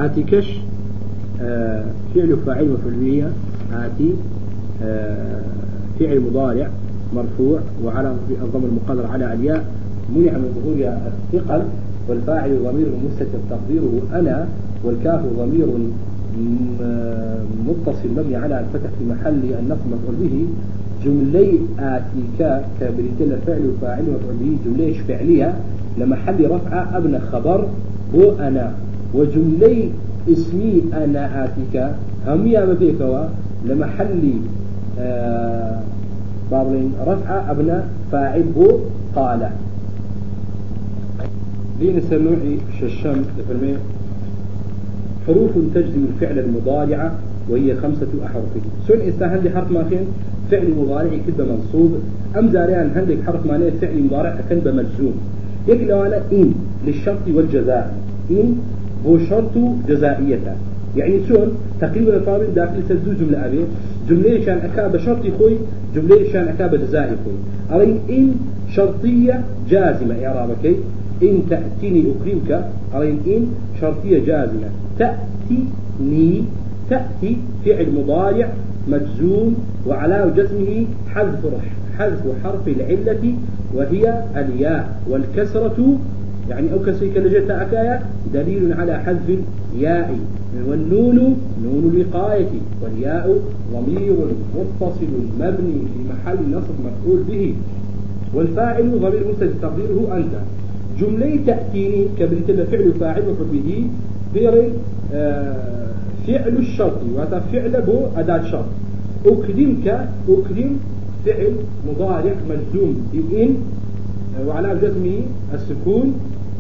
آتيكش فعل فاعل مفعول به آتي فعل مضارع مرفوع وعلى الضم المقدر على الياء منع من ظهور الثقل والفاعل ضمير مستتر تقديره أنا والكاف ضمير متصل مبني على الفتح في محل النصب مفعول به جملي آتيكا كبريتل الفعل وفاعل مفعول به جملة فعلية لمحل رفع أبنى خبر هو أنا وجملي اسمي أنا آتيكا هم يا مبيكوا لمحل بابلين رفع أبنى فاعل هو قال دين سنوعي ششم تفرمي حروف تجزم الفعل المضارع وهي 5 أحرف سن استهل حرف ماخين فعل مضارع كذب منصوب أم زاريان هندك حرف معناه فعل مضارع كذب مجزوم يقول أنا إن للشرط والجزاء إن هو شرط جزائية يعني شون تقريبا الفاضل داخل سدو جملة أبي جملة شان أكاب شرطي خوي جملة شان أكاب جزائي خوي أرين إن شرطية جازمة إعرابك إن تأتيني أكرمك أرين إن شرطية جازمة تأتيني تأتي فعل مضارع مجزوم وعلى جزمه حذف حرف العلة وهي الياء والكسرة يعني أو كسرك لجت أكايا دليل على حذف الياء والنون نون الوقاية والياء ضمير متصل مبني في محل نصب مفعول به والفاعل ضمير مستتر تقديره أنت جملة تأتيني كبرت الفعل فاعل مفعول به غير فعل الشرط وتفعل بو أداة شرط أكرمك أكرم فعل مضارع مجزوم بإن وعلى جزمه السكون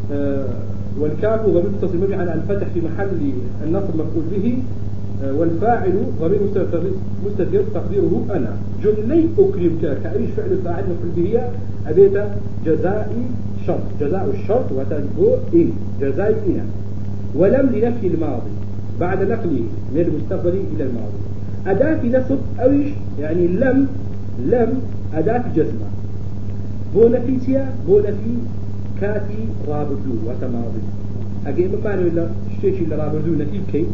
والكاف ضمير متصل مبني على الفتح في محل النصب مفعول به والفاعل ضمير مستتر تقديره أنا جملة أكرمك كأي فعل فاعل مفعول به أبيت جزاء شرط جزاء الشرط وتنبو إن جزاء إن ولم لنفي الماضي بعد نقله من المستقبل إلى الماضي أداة نصب أويش يعني لم أداة جزمة بو نفيتيا بو نفي كاتي رابردو وتماضي أجي مقارن ولا شيء اللي رابردو نفي كي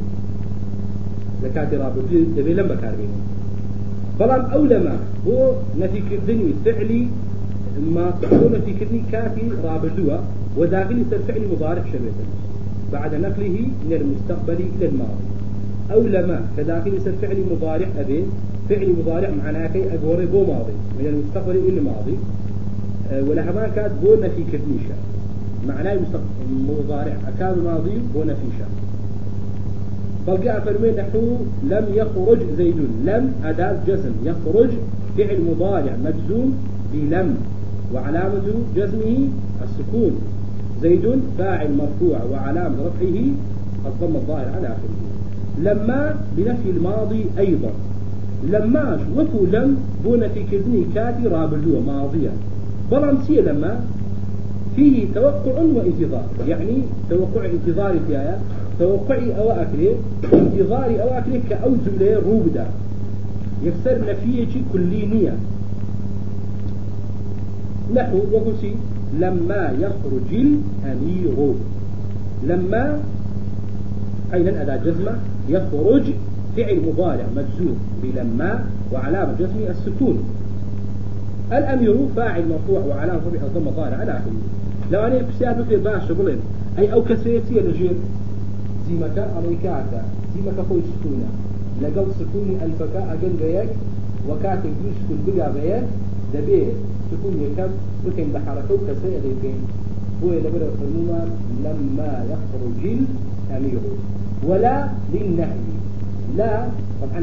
لكاتي رابردو دبي لم بكاربين بلام أولما بو نفي كردني فعلي ما بو نفي كردني كاتي رابردو وداخل الفعل مضارع شبيتا بعد نقله من المستقبل إلى الماضي أو لما كداخل فعل مضارع أبين فعل مضارع معناه كي أقوري بو ماضي من المستقبل إلى الماضي ولا همان كانت بو نفي كدنيشة معناه مضارع أكاد ماضي بو نفيشة بلقى فرمين نحو لم يخرج زيد لم أداة جزم يخرج فعل مضارع مجزوم بلم وعلامة جزمه السكون زيد فاعل مرفوع وعلامة رفعه الضم الظاهر على آخره لما بنفي الماضي أيضا لما وفو لم بو نفي كذني كاتي رابردو ماضيا بلانسية لما فيه توقع وانتظار يعني توقع انتظاري في آية توقعي أواكله انتظاري أواكله كأوزو لي روبدا يكسر نفيه كلينية نحو وقسي لما يخرج الأمير لما أيضا أداة جزمة يخرج فعل مضارع مجزوم بلما وعلامة جزمه السكون الأمير فاعل مرفوع وعلامة رفعه الضم الظاهر على آخره لو أنا بسياد مثل باش بلين أي أو كسيتي لجير زيمك أمريكاتا زيمك خوي سكونة لقل سكوني ألفكا أقل بيك وكاتب يسكن بقى بيك دبي سكون يكب بكين بحركه وكسيء ذيكين هو يدبر القنوما لما يخرج الأمير ولا للنهي لا طبعا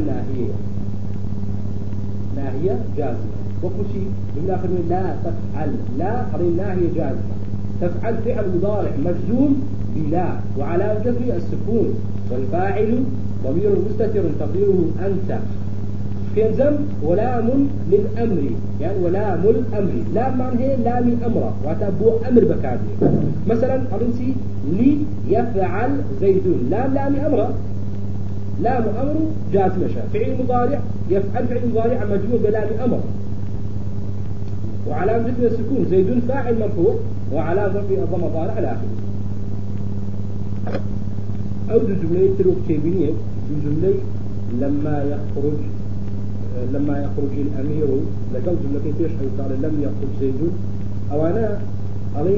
ناهية جازمة وكشي بالآخر لا تفعل لا قرين ناهية جازمة تفعل فعل مضارع مجزوم بلا وعلى جزمه السكون والفاعل ضمير مستتر تقديره أنت يلزم ولام للأمر يعني ولام الأمر لا معنى هي لام الأمر وتبو أمر بكاته مثلا قرنسي لي يفعل زيد لام أمر لام أمر جازم فعل مضارع يفعل فعل مضارع مجزوم بلام أمر وعلامة جزم السكون زيد فاعل مرفوع وعلامة رفعه الضم الظاهر على آخره أو دو جملة تلوك تيبينية دو جملة لما يخرج الأمير لقل جملة كيفيش قال لم يخرج زيد أو أنا عليه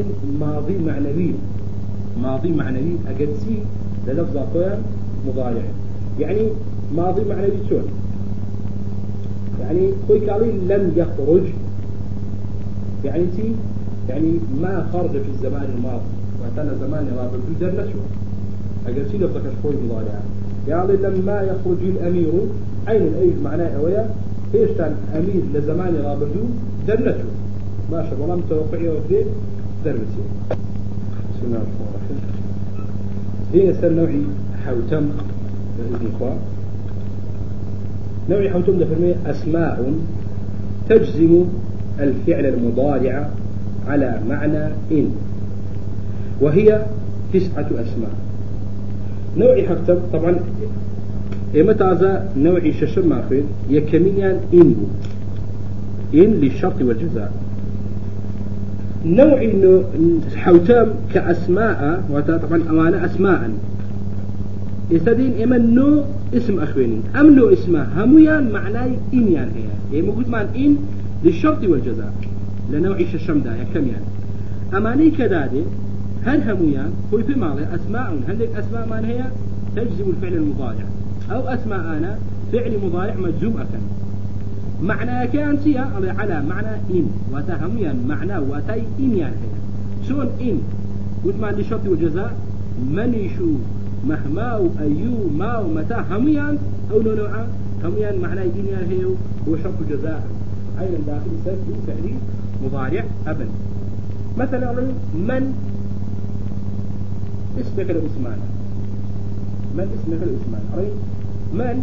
ماضي معنوي أجدسي للفظ أقوى مضارع يعني ماضي معنوي شون يعني خوي قال لم يخرج يعني ما خرج في الزمان الماضي وكان زمان الماضي در نشوه أجدسي لفظ كشفوي مضارع يعني لما يخرج الأمير عين الأيج معناه أويا إيش كان أمير لزمان رابطو درنته ما شاء الله متوقعي وفيه دربتي بسم الله الرحمن الرحيم هي سر نوعي حوتم الإخوة نوعي حوتم لفرمي أسماء تجزم الفعل المضارع على معنى إن وهي 9 أسماء نوعي حوتم طبعا متى هذا نوعي ششر ماخذ يكميان إن للشرط والجزاء نوعي إنه حوتام كأسماء وطبعا أمانة أسماء يستدين إما نو اسم أخويني أم نو اسمه هميان معناي إن يعني هي موجود مع إن للشرط والجزاء لنوعي ششم دا يكميان أماني كدادي هل هميان هو في ماضي أسماء هندك أسماء من هي تجزم الفعل المضارع أو أسماء أنا فعل مضارع مجزوم أكن معنى كان سيا على معنى إن وتهميا معنى وتي إن يعني شون إن وثمان للشرط والجزاء من يشو مهما وأيو ما ومتى هميا أو نوعا هميا معنى إن يعني هو شرط الجزاء أيضا داخل سيكون فعل مضارع أبدا مثلا من اسمك الاسمان من اسمك الاسمان من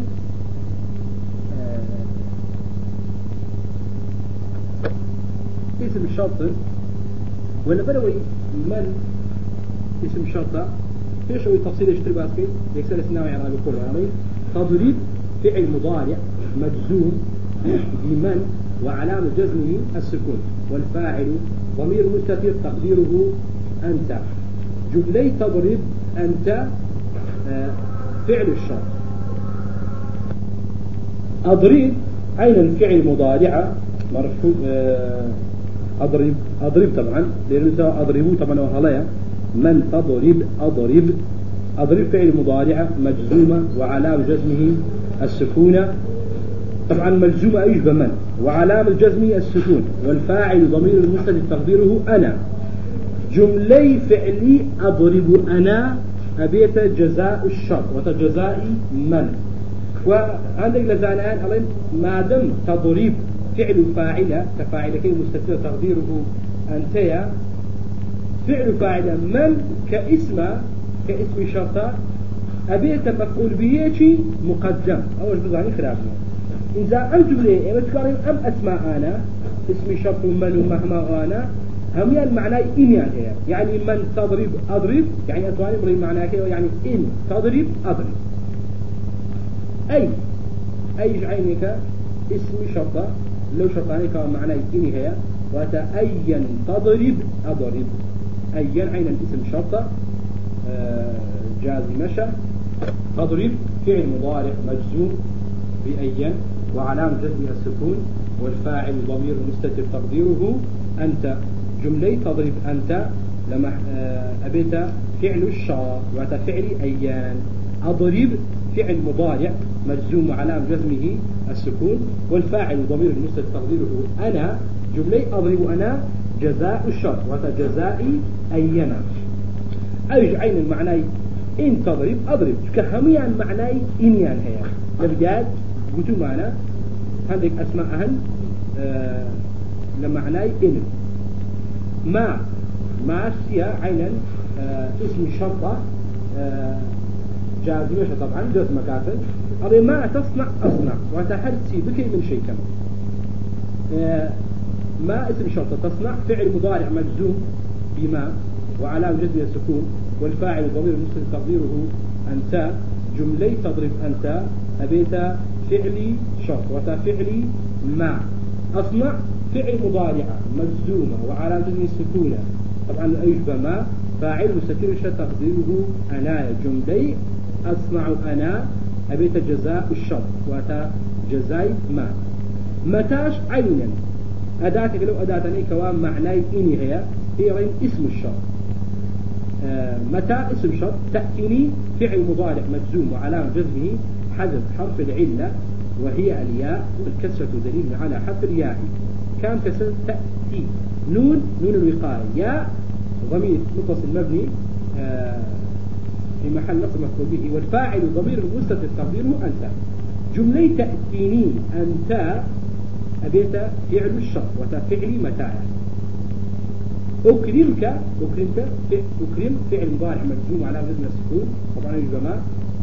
اسم الشرط ولا بلوي من اسم شرطة ايش هو التفصيل يشتري باسكي يكسر اسناوي يعني بقول يعني تضريب فعل مضارع مجزوم بمن وعلامة جزمه السكون والفاعل ضمير مستتر تقديره أنت جملي تضرب أنت فعل الشرط أضرب عين الفعل مضارعة مرفوع أضرب طبعا لأنه أضربه طبعا وهلايا من أضرب فعل مضارعة مجزومة وعلامة جزمه السكون طبعا مجزومة يشبه من وعلامة جزمه السكون والفاعل ضمير المستتر تقديره أنا جملي فعلي أضرب أنا أبيت جزاء الشرط وتجزائي من وعندك لزانان ما دم تضرب فعل فاعلة كفاعل كي مستتر تقديره أنتيا فعل فاعلة من كاسم شرطة أبيت مفعول به مقدم أول بزاني خلافنا إذا أنتم لي إما تكارين أم أسماء أنا اسم شرط من ومهما أنا هم المعنى إن يعني من تضرب أضرب يعني أتواني بري معناه كده يعني إن تضرب أضرب أي عينك اسم شرطة لو شرطاني كان معنى إن هي وتأين تضرب أضرب أين عين الاسم شرطة جازمشة تضرب فعل مضارع مجزوم بأين وعلامة جزمها السكون والفاعل ضمير مستتر تقديره أنت جملي تضرب أنت لما أبيت فعل الشرط وتفعل أيان أضرب فعل مضارع مجزوم وعلامة جزمه السكون والفاعل ضمير المستتر تقديره أنا جملي أضرب أنا جزاء الشرط وتجزائي أينا أيج عين المعنى إن تضرب أضرب كهميا معنى إنيان هي لبجاد قلتوا معنا عندك أسماء أهل لمعنى إن ما سيا عينا اسم الشرطة جازمة طبعا جزمة كاتل هذا ما تصنع أصنع وتحرسي بكي من شيء كما ما اسم الشرطة تصنع فعل مضارع مجزوم بما وعلامة جزمه السكون والفاعل ضمير المستتر تقديره أنت جملي تضرب أنت أبيت فعلي شرط وتفعلي ما أصنع فعل مضارعة مجزومة وعلامة جزمه السكون طبعا أيشبه ما فاعل مستتر تقديره أنا جملي أصنع أنا أبيت جزاء الشرط واتا جزاء ما متاش عينا أداتك لو أداتني كوام معناي إني هي غير اسم الشرط متى اسم شرط تأتيني فعل مضارع مجزوم وعلامة جزمه حذف حرف العلة وهي الياء والكسرة دليل على حذف الياء كان كسر تأتي نون الوقاية ياء ضمير متصل مبني في محل نصب مفعول به والفاعل ضمير مستتر تقديره أنت جملة تأتيني أنت أبيت فعل الشرط وتفعلي متى أكرم فعل مضارع مجزوم على وزن السكون طبعا الجماعة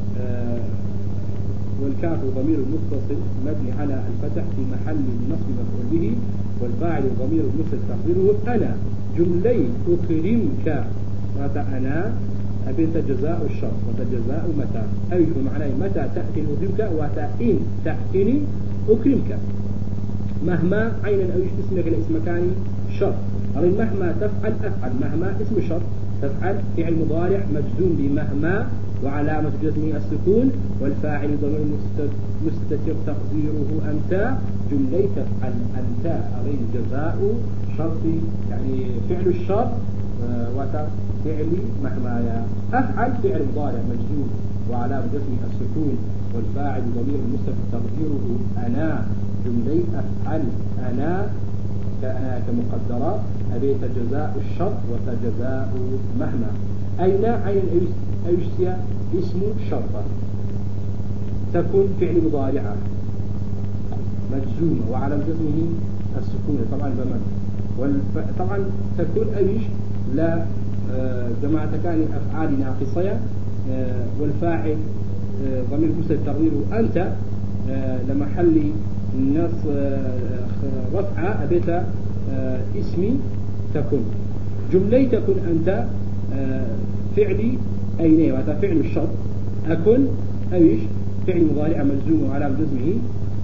والكاف ضمير متصل مبني على الفتح في محل النصب مفعول به والفاعل ضمير متصل تقديره أنا جملي أكرمك أنا أبيت جزاء الشرط وتجزاء متى أي معناه متى تأتي أكرمك وتأين تأتيني أكرمك مهما عينا أو اسمك الاسم شرط أرين مهما تفعل أفعل مهما اسم شرط تفعل فعل مضارع مجزوم بمهما وعلامة جزمه السكون والفاعل ضمير مستتر تقديره أنت جملة تفعل أنت أرين جزاء شرط يعني فعل الشرط وتفعل مهما أفعل فعل مضارع مجزوم وعلامة جزمه السكون والفاعل ضمير مستتر تقديره أنا جملة أفعل أنا كمقدرة أبيت جزاء الشرط وتجزاء مهما أين عين أيشتيا اسم شرطة تكون فعل مضارعة مجزومة وعلى جزمه السكون طبعا بمن طبعا تكون أيش لا جماعة كان أفعال ناقصة والفاعل ضمير مستتر تقديره أنت لمحل الناس رفعة أبيت اسمي تكون جملة تكون أنت فعلي أين وهذا فعل الشرط أكون أيش فعل مضارع مجزوم وعلى جزمه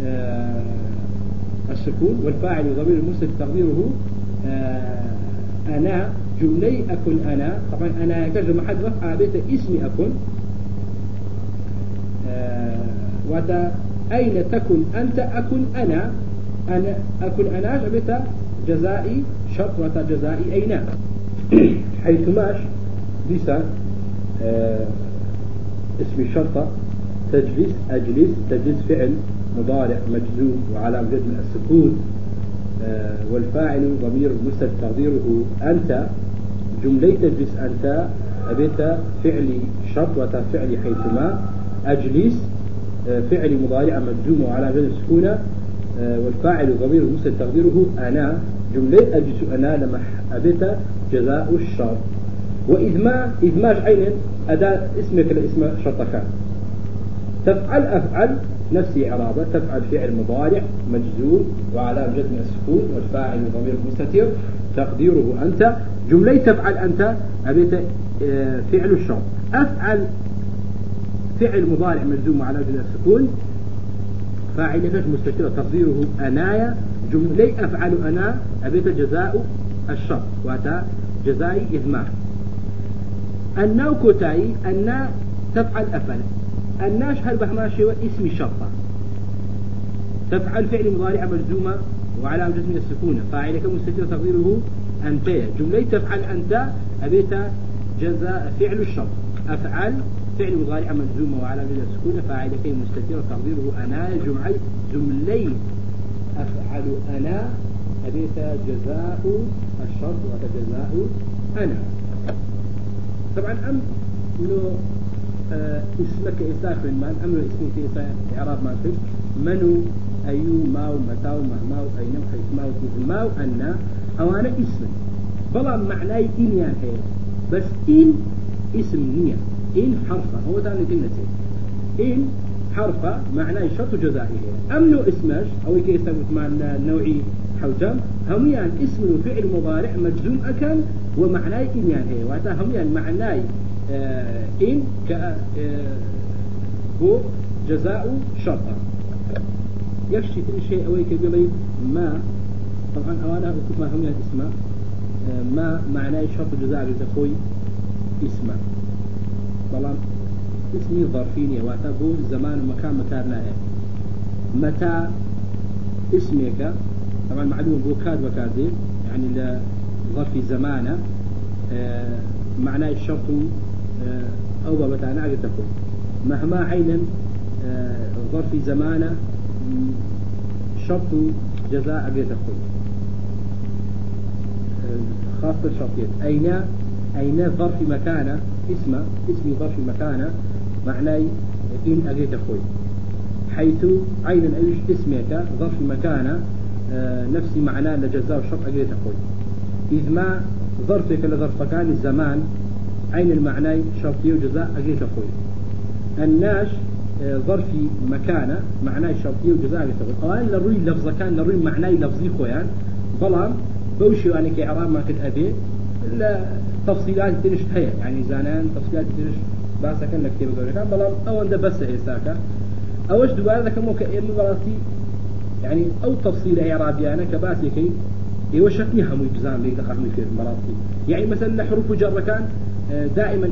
السكون والفاعل ضمير المستتر تقديره أنا جملة أكون أنا طبعا أنا كجمع حد رفع أبيت اسمي أكون وهذا أين تكن أنت أكن أنا أكن أنا جبت جزائي شرط وتجزائي أين حيث ماش ليس اسم الشرطة تجلس أجلس تجلس فعل مضارع مجزوم وعلامة جزم السكون والفاعل ضمير مستتر تقديره أنت جملة تجلس أنت أبيت فعل شرط وتفعل حيثما أجلس فعل مضارع مجزوم وعلى جزم السكون والفاعل ضمير مستتر تقديره أنا جملة أجلس أنا لما أبيت جزاء الشرط وإدماج عين أداة اسمك الاسم شرطك تفعل أفعل نفس إعرابه تفعل فعل مضارع مجزوم وعلى جزم السكون والفاعل ضمير مستتر تقديره أنت جملة تفعل أنت أبيت فعل الشرط أفعل فعل مضارع مجزوم على جزم السكون فاعل مستتر تقديره أنايا جملة أفعل أنا أبيت جزاء الشرط وأتى جزاء إذمار الناو كوتاي النا تفعل أفعل الناش هل بهماشي اسم شرطة تفعل فعل مضارع مجزومة وعلى جزم السكون فاعلك مستتر تقديره أنت جملة تفعل أنت أبيت جزاء فعل الشرط أفعل فعل مضارع مجزومة وعلى جزم السكون فاعلك مستتر تقديره أنا جملة أفعل أنا أبيت جزاء الشرط وتجزاء أنا طبعا أم إنه اسمك إساف من من أمر اسمي في إعراب ما فيه منو أيو ماو متاو مهماو أينو حيثماو كيفماو أنا أو أنا اسم بلا معناي إن يعني هي بس إن اسم نية إن حرفة هو ثاني كلمة إن حرفة معناي شرط جزائي أمنو اسمش أو كيف معنى نوعي حوجم هم يعني اسم وفعل مضارع مجزوم أكل ومعناي إن يعني هي وهذا هم يعني معناي إن هو جزاء شرطا يكشي شيء أو كبير ما طبعا أوانا ما هم يعني اسمه ما معناي شرط جزاء بتخوي اسما بلان اسمي ظرفيني واتبو زمان ومكان مكان متى اسمك طبعا معلوم بو كاد وكادي يعني لظرف زمانه معناه الشرط أو بمتانا قد تكون مهما عينا ظرف زمانه شرط جزاء قد تكون خاصة الشرطية أين ظرف مكانه اسمي ظرف مكانه معناه إن أجيت أخوي حيث عينا أيش اسمك ظرف مكانه نفسي معناه لجزاء الشرط أجيت أخوي إذ ما ظرفك لظرف مكان الزمان عين المعنى شرطي وجزاء أجيت أخوي الناش ظرف مكانه معناه شرطي وجزاء أجيت أخوي قال لروي لفظ كان لروي معناه لفظي خويان بلان بوشي وأنا كإعراب ما كنت أبي لا تفصيلات تنش هي يعني زانان تفصيلات تنش باسا كان لكتير بقول كان بلان أو عند بس إساكا أوش دوباره ذاك مو كإيم براسي يعني أو تفصيل إعرابي أنا كباسي كي يوشتني هم يبزان لي دقق في مراتي يعني مثلا حروف جر كان دائما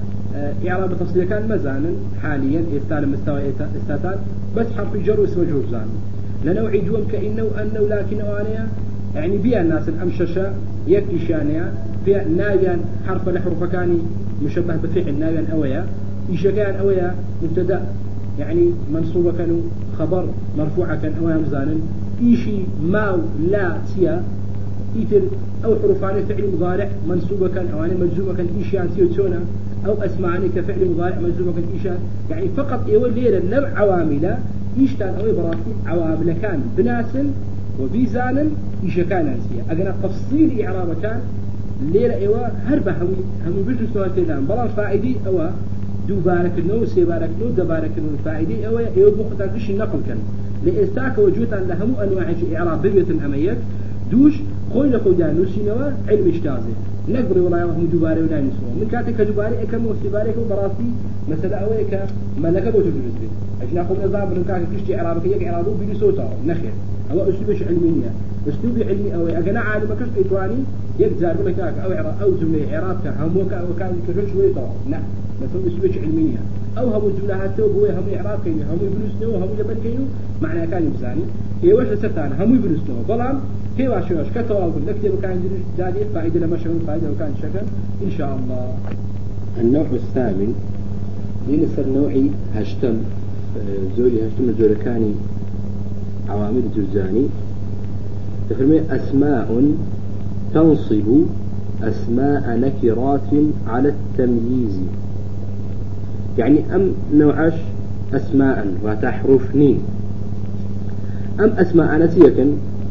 إعراب تفصيل كان مزانا حاليا استال مستوى استاتان بس حرف جر واسم مجرور زان لنوع جوم كإنه أنه لكن أوانيا يعني بيا الناس الأمششة يكشانيا في نايا حرف الحروف كاني مشبه بفعل نايا أويا إيش كان أويا مبتدأ يعني منصوبة كانوا خبر مرفوعة كان أويا مزانا إيشي ماو لا تيا إيتر أو حروفان فعل مضارع منصوبة كان أواني مجزومة كان إيشان تيوتونا أو أسمعني كفعل مضارع مجزومة كان إيشان يعني فقط إيوه ليلة نوع عوامل إيشتان أوي براسي عوامل كان بناسل وبيزانا إيش كان أنسيا أجنا تفصيل إعراب كان ليلة إيوه هربة هم بيجلس نوع كلام بلا فائدي أو دو بارك النو سي بارك نو دبارك النو فائدي أو إيوه بخطر فيش النقل كان لإستاك وجود أن لهم أنواع إعراب بيبية أميك دوش خوينا خودان نسينوا علم اجتازه نقبر ولا هم دباري ولا نسوا من كاتك دباري كم وسباري براسي مثلا أويك ملك بوجود الجزء عشان أقول نظام من كاتك كشتي إعرابك يك إعرابه بيسوتا نخير هو أسلوبش علمية أسلوب علمي أو أجنا عالم كشت إتواني يجزار لك أو إعراب أو جملة إعرابك هم وكان كشت شوي طاو نعم مثلا أسلوبش علمية أو هم الجملة هاتو هو هم إعراب كينو هم يبنسنو هم جبل كينو معناه كان يبزاني هي وش لسرتان هم يبنسنو بلام كي واشوش كتواب لكتب كان جديد فائدة لما شغل فائدة وكان شكل إن شاء الله. النوع الثامن لنصر نوعي هشتم زوركاني عوامل جرجاني تفرمي أسماء تنصب أسماء نكرات على التمييز يعني أم نوعش أسماء وتحرفني أم أسماء نسيكا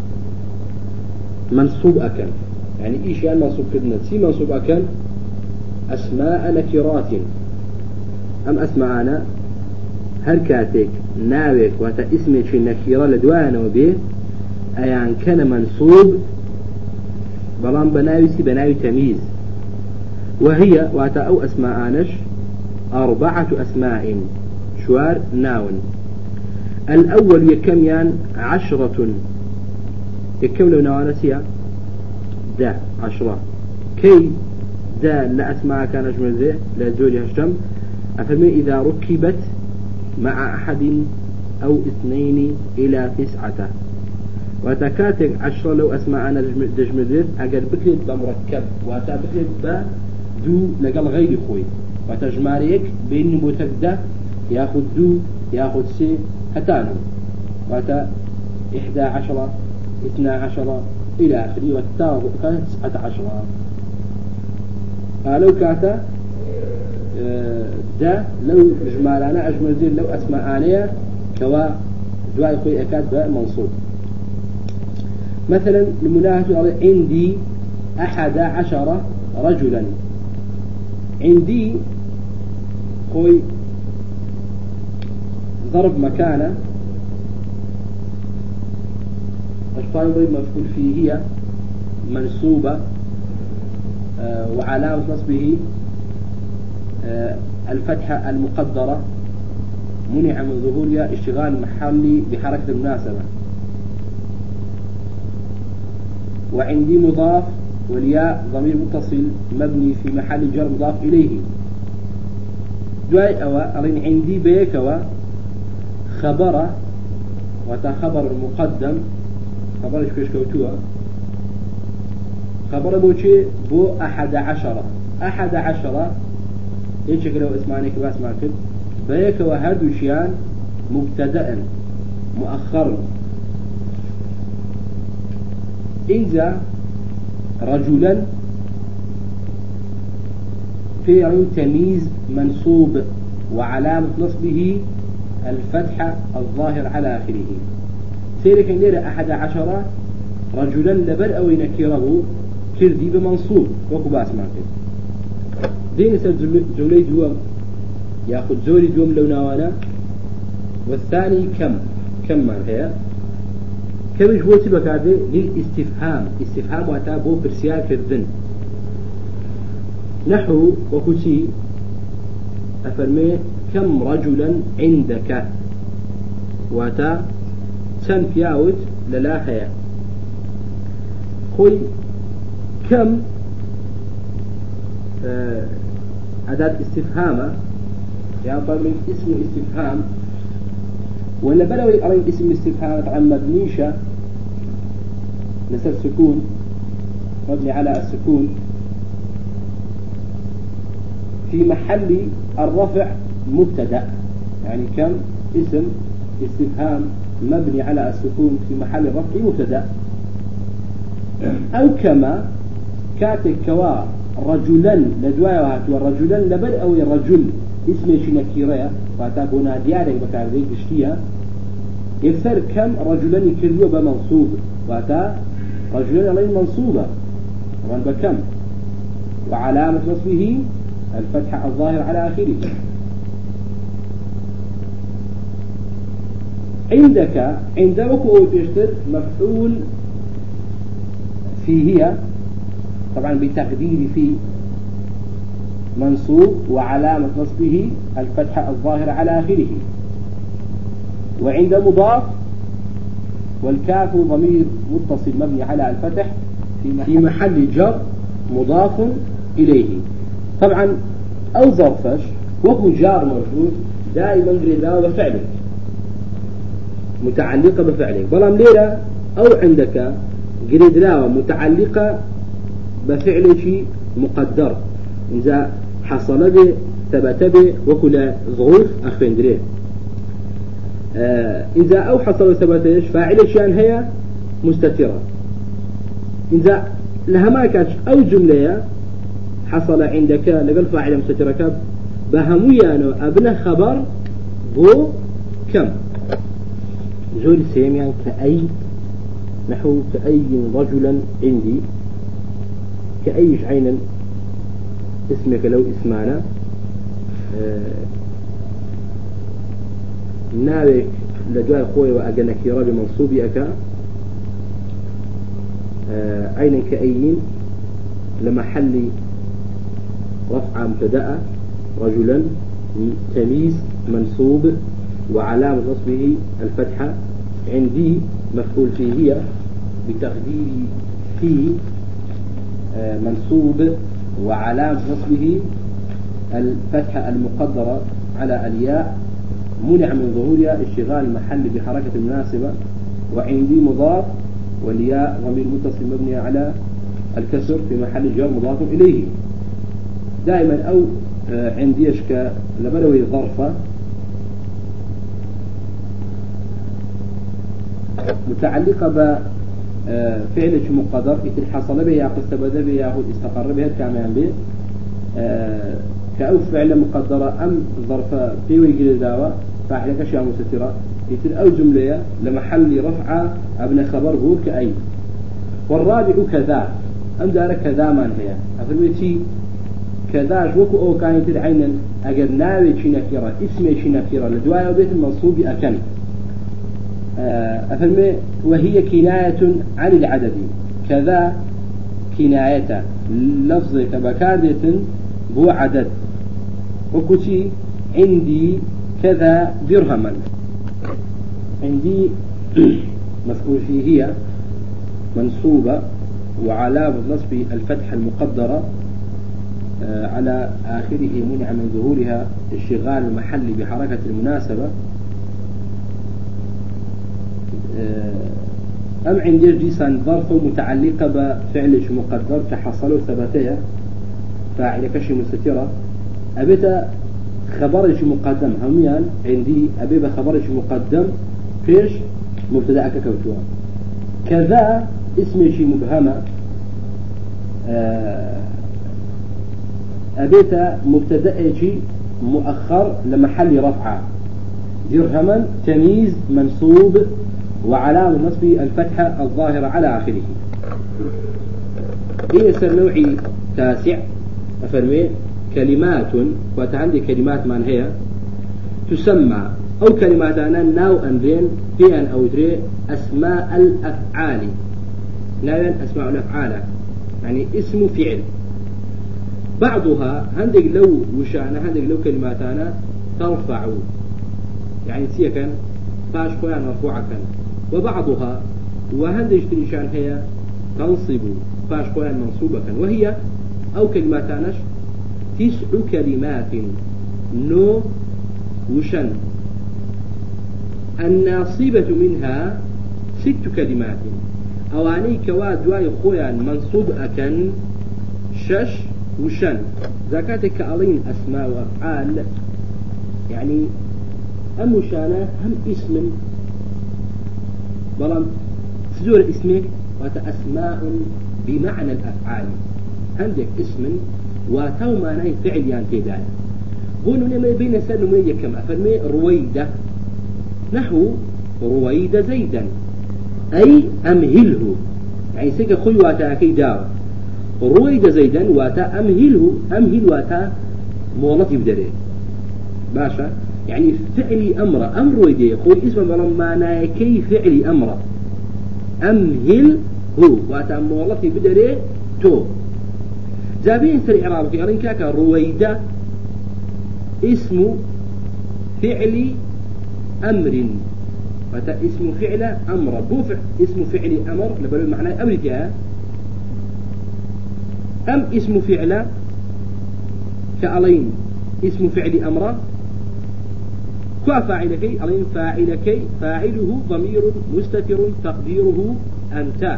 منصوب أكن يعني إيش يعني منصوب كدنا سي منصوب أكن أسماء نكرات أم أسماءنا هركاتك ناوك واتا اسمك في النكيرة لدوانا وبيه أيان كان منصوب بلان بناوي تمييز وهي واتا أو أسماءانش 4 أسماء شوار ناون الأول يكميان 10 يكم لو نوانسيا دا 10 كي دا لا أسماء كان أجمل ذي لا زولي هشتم أفهمي إذا ركبت مع أحد أو 2 إلى 9 وتكاتك 10 لو أسماء أنا دجمل ذي أقل بكرت بمركب وتبكرت بدو لقل غير خوي وتجماريك بين متكدة ياخد دو ياخد سي هتانو وتا 11 12 إلى آخره والتاء 19 قالوا كاتا دا لو جمالانا أجمل زين لو أسماء آنية كوا دواء خوي أكاد بمنصوب مثلا المناهة عندي 11 رجلا عندي خوي ضرب مكانه الفاعل مفعول فيه هي منصوبة وعلامة نصبه الفتحة المقدرة منع من ظهورها اشتغال محلي بحركة المناسبة وعندي مضاف والياء ضمير متصل مبني في محل جر مضاف إليه. دواي أرين عندي بيكوا خبر وتخبر المقدم خبرش كيش كوتوا خبر بوشي بو 11 ايش لو اسمعني كباس معكد بيكوا هادوشيان مبتدأ مؤخر. إذا رجلا فعل تمييز منصوب وعلامة نصبه الفتحة الظاهر على آخره. سيرك نرى 11 رجلا لبر أو نكره كردي بمنصوب وكباس معكد دين جولي دوم ياخذ زوري دوم لو نوانا. والثاني كم من هي كم جوتي بكاده للاستفهام استفهام واتابو برسيال كردن نحو وكتي أفرمي كم رجلا عندك واتا تنفياوت للا هي خوي كم أداة استفهام يعني طبعا اسم استفهام ولا بلوي أرين اسم استفهام طبعا مبنيشة مثل سكون مبني على السكون في محل الرفع مبتدأ يعني كم اسم استفهام مبني على السكون في محل الرفع مبتدأ. أو كما كاتك كوا رجلا لدوايا والرجلا لبل أو الرجل اسمه شنكيريا فاتابونا ديارك بكارديك بشتيها يكثر كم رجلا يكريو بمنصوب واتا رجلا عليه منصوبة طبعا بكم وعلامة نصبه الفتحة الظاهر على آخره. عند وكو بيشتر مفعول فيه طبعا بتقدير في منصوب وعلامة نصبه الفتحة الظاهر على آخره. وعند مضاف والكاف ضمير متصل مبني على الفتح في محل جر مضاف إليه. طبعا أو ظرفش وهو جار موجود دائما قريدا بفعلك متعلقة بفعلك بلام ليلة أو عندك قريدا متعلقة بفعل مقدر إذا حصل به ثبت به وكل ظروف أخوين دريه. إذا أو حصل ثبت فاعل شان هي مستترة. إذا لها ما كانش أو جملة حصل عندك لقل فاعل مستترة بهميانو أبنى خبر بو كم زول سيم يعني كأي نحو كأي رجلا عندي كأيش عينا اسمك لو اسمانا نارك لجاء خوي وأجنك يا رب منصوبي أكا عينا كأيين لمحل رفع مبتدأ رجلا تمييز منصوب وعلامة نصبه الفتحة عندي مفعول فيه هي بتقدير في منصوب وعلامة نصبه الفتحة المقدرة على الياء منع من ظهورها اشتغال المحل بحركة مناسبة. وعندي مضاف والياء ضمير متصل مبني على الكسر في محل جر مضاف إليه. دائما أو عندي أشكال لبلوي ظرفة متعلقة بفعل مقدر إذا حصل به يأخذ ثبت به يأخذ استقر به كمان به كأو فعل مقدرة أم ظرف في ويجي دعوة فاحلك أشياء مستترة إذا أو جملة لمحل رفع ابن خبر هو كأي. والرابع كذا أم دار كذا من هي أفرميتي كذا وكو أو كانت العين أجر ناوي شنكيرة اسمي شنكيرة لدواء بيت المنصوب أكن أفرمي وهي كناية عن العدد كذا كناية لفظ كبكادة بو عدد وكتي عندي كذا درهما عندي مفعول فيه هي منصوبة وعلامة نصب الفتحة المقدرة على آخره منع من ظهورها اشتغال المحل بحركة المناسبة. أم عندي جيسان ظرف متعلقة بفعل مقدر تحصلوا ثبتها فاعل كشي مستترة أبيت خبرش مقدم هميان عندي أبي خبرش مقدم فيش مبتدأ كوتوا كذا اسم شي مبهمة أبيت مبتدأ شي مؤخر لمحل رفعة درهما تمييز منصوب وعلامة نصب الفتحة الظاهرة على آخره. إيه نوعي تاسع أفرمي كلمات وتعندي كلمات من هي تسمى أو كلمات أنا ناو أنرين بين أو دري أسماء الأفعال. ناوين أسماء الأفعال يعني اسم فعل بعضها عندك لو وشأنا عندك لو كلمات أنا ترفع يعني سيكن باش خوان مرفوعة كان وبعضها وهندج تريشان هي تنصب باش خوان منصوبة كان وهي أو كلمات أناش 9 كلمات نو وشن الناصبة منها 6 كلمات أواني كواد واي خوان منصوب أكن شش وشن زكاتك كألين أسماء وأفعال يعني أم وشانة هم اسم بلان سجور اسمك وتأسماء بمعنى الأفعال عندك اسم وتو معناه فعل يعني كذا قولوا لما بين سن ومية كم أفرمي رويدة نحو رويدة زيدا أي أمهله يعني سيك خوي واتا كي داو رويدة زيدا واتا أمهله أمهل واتا مولتي بدري باشا يعني فعلي أمر رويدة خوي اسم معناه كي فعلي أمر أمهل هو واتا مولتي بدري تو جابين سريع عرابك يقولون كاكا رويدة اسم فعل أمر فتا اسم فعل أمر بوفع اسم فعل أمر لبلو معنى أمر جاء أم اسم فعل كألين اسم فعل أمر كوا فاعلكي ألين فاعلكي فاعله ضمير مستتر تقديره أنت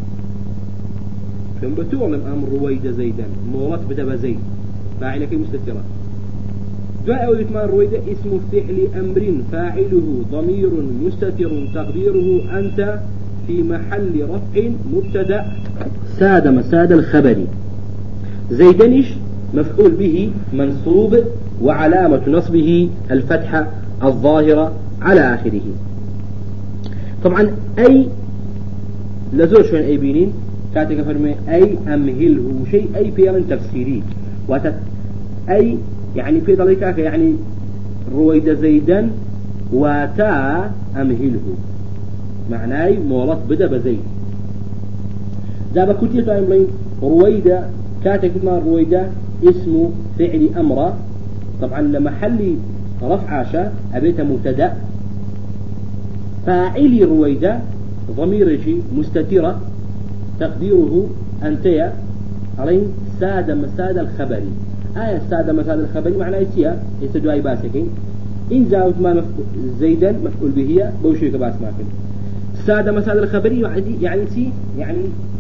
كم بتعلم أمر رويدة زيدا مولت بدأ زيد فاعلك مستترة دعاء ويتمان رويدة اسم فعل أمر فاعله ضمير مستتر تقديره أنت في محل رفع مبتدأ ساد مساد الخبر زيدنش مفعول به منصوب وعلامة نصبه الفتحة الظاهرة على آخره. طبعا أي لزور شوين أي بينين كاتك فرمي أي أمهله شيء أي فعل تفسيري أي يعني في ذلك يعني رويد زيدا واتا أمهله معناه مولط بدأ بزيد ذا بكتير تعملين رويد كاتك ما رويد اسم فعل أمر طبعا لمحل رفع شا أبيت مبتدأ فاعلي رويد ضمير شيء مستترة تقديره أنتيا علين ساد مساد الخبري ساد مساد الخبري معناه يتيا يستدعي باسكين إن زاوت ما زيدا مفعول به بوشي كباس ماكن ساد مساد الخبري يعني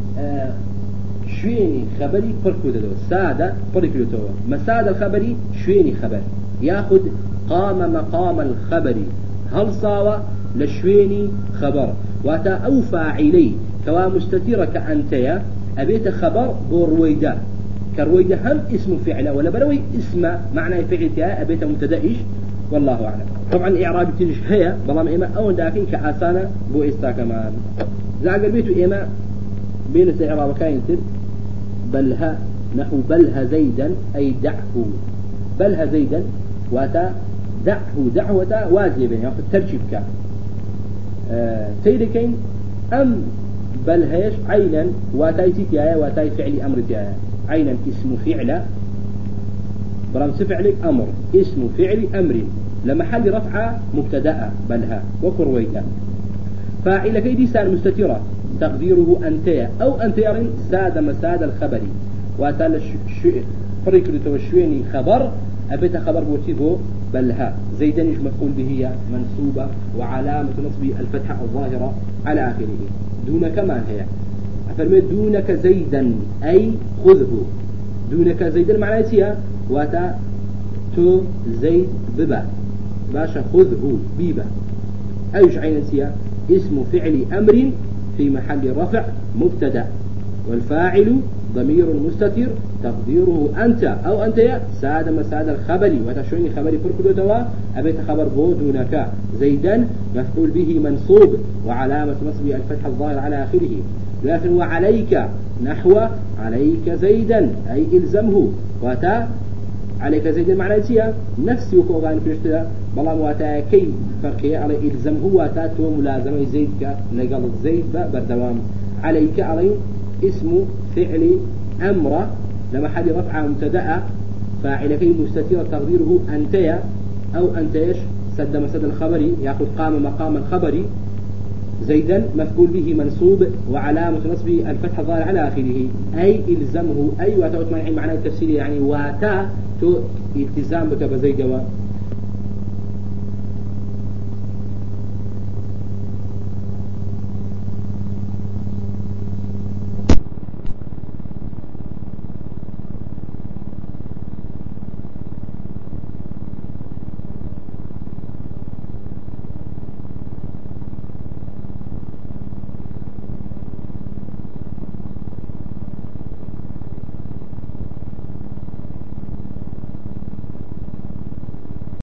شويني خبري فرقو دو ساد فرقو دو مساد الخبري شويني خبر ياخد قام مقام الخبري هل صاوى لشويني خبر واتا أو فاعلي كوا مستترة كأنتيا أبيت خبر برويدة كرويدة هم اسم فعل ولا بروي اسم معنى فعلتها أبيت مبتدئش والله أعلم. طبعا إعراب تنش هي بلام إما أو داكين كأسانا بو إستا كمان زعق البيت إما بين إعراب كاين تد بلها نحو بلها زيدا أي دعه بلها زيدا واتا دعوة واجبا ياخذ ترجيب كا سيدكين أم بل هيش عينا واتاي تيايا واتاي فعل أمر تيايا عينا اسم فعل برمس فعل أمر اسم فعل أمر لمحل رفع مبتدأ بلها وكرويتا فاعل كيدي سان مستترة تقديره أنت أو أنت يرين ساد مساد الخبر واتال فريق لتوشويني خبر أبيت خبر موتيبو بلها زيدان مفعول به منصوبة وعلامة نصب الفتحة الظاهرة على آخره دون كمان هي أفرمي دونك زيدا أي خذه دونك زيدا معناه سيا واتا تو زيد ببا باشا خذه بيبا أيش عين سيا اسم فعل أمر في محل رفع مبتدأ والفاعل ضمير مستتر تقديره أنت أو أنت يا ساد مساد الخبري وتشويني خبري فركدو توا أبيت خبر بو دونك زيدا مفعول به منصوب وعلامة نصبه الفتح الظاهر على آخره لكن وعليك نحو عليك زيدا أي إلزمه واتا عليك زيدا معنى سيا نفسي وكوغان فرشتها بلا واتا كي فرقية على إلزمه واتا تو ملازمة زيد لقل زيد بردوام عليك علي اسم فعل أمر لما حد رفع مبتدأ فاعل كي مستتر تقديره أنتيا أو أنتيش سد مسد الخبري يأخذ قام مقام الخبري زيدا مفعول به منصوب وعلامة نصبه الفتح الظاهر على آخره أي إلزمه أي واتا معنى التفسير يعني واتا تو التزام بك بزيد